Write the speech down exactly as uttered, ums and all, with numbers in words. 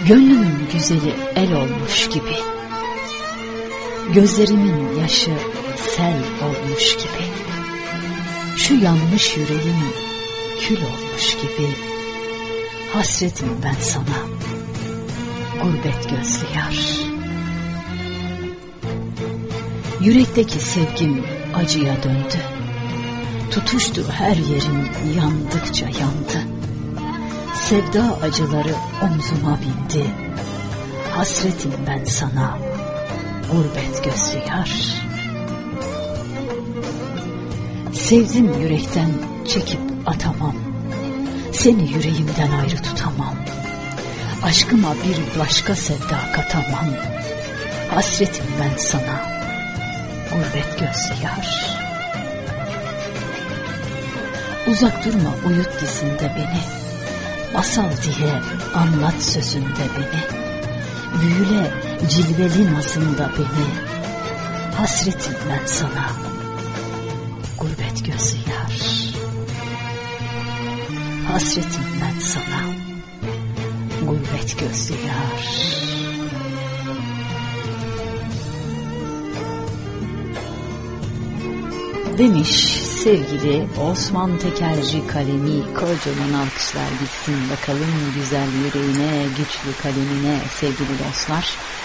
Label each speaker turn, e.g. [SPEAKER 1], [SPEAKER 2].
[SPEAKER 1] Gönlümün güzeli el olmuş gibi, gözlerimin yaşı sel olmuş gibi, şu yanmış yüreğim kül olmuş gibi, hasretim ben sana, gurbet gözlü yar. Yürekteki sevgim acıya döndü, tutuştu her yerim yandıkça yandı. Sevda acıları omzuma bindi, hasretim ben sana, gurbet gözlü yar. Sevdim yürekten çekip atamam, seni yüreğimden ayrı tutamam. Aşkıma bir başka sevda katamam, hasretim ben sana, gurbet gözlü yar. Uzak durma uyut dizinde beni, masal diye anlat sözünde beni, büyüle cilveli nazında beni, hasretim ben sana, gurbet gözlü yar. Hasretim ben sana, gurbet gözlü yar. Demiş sevgili Osman Tekelci kalemi. Kocaman alkışlar gitsin bakalım güzel yüreğine, güçlü kalemine sevgili dostlar.